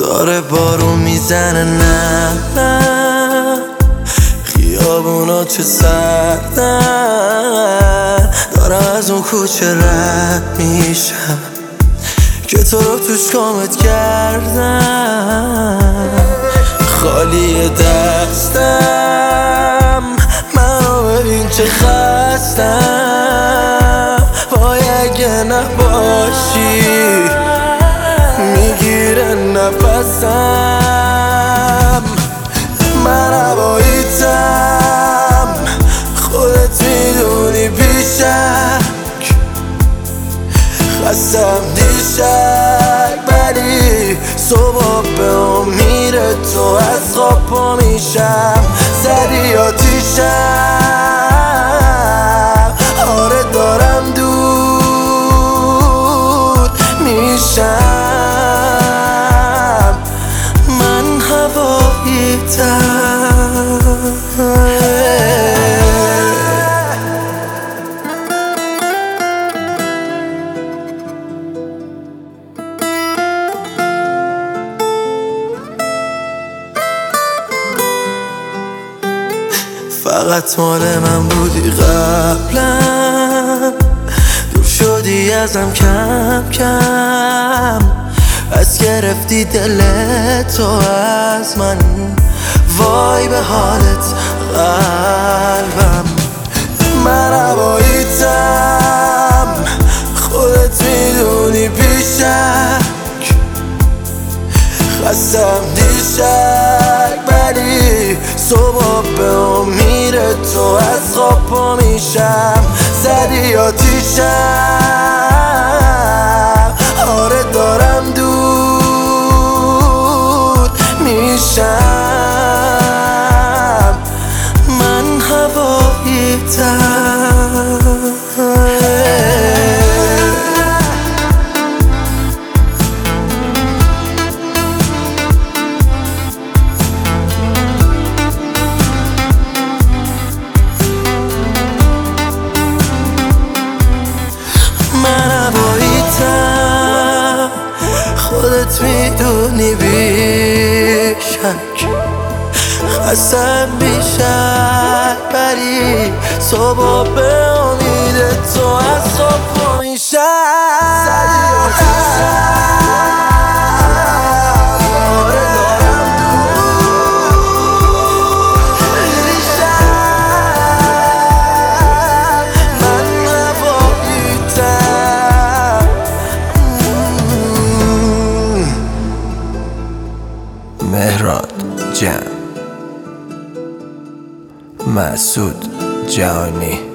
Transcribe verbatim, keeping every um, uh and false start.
داره بارون میزنه، نه نه خیابونا چه سردن، دارم از اون کوچه رد میشم که تو رو توش کامت کردم. خالی دستم، منو ببین چه خستم، وای اگه نباشی میگیره نفسم. من هواییتم، خودت میدونی بیشک، خستم دیشک ولی صبح به امید تو از خواب پا میشم. زدی آتیشم، آره دارم دود میشم. من هواییتم. فقط مال من بودی قبلا، دور شدی ازم کم کم، از گرفتی دل تو از من، وای به حالت قلبم. من هواییتم، خودت میدونی بیشک، خستم دیشک ولی صبح به امید تو از خواب پا میشم. زدی آتیشم، آره دارم دود میشم. من هواییتم. خودت میدونی بیشک، خستم بیشک ولی صبح به امید تو از خواب پا میشم. مهراد جان، مسعود جهانی.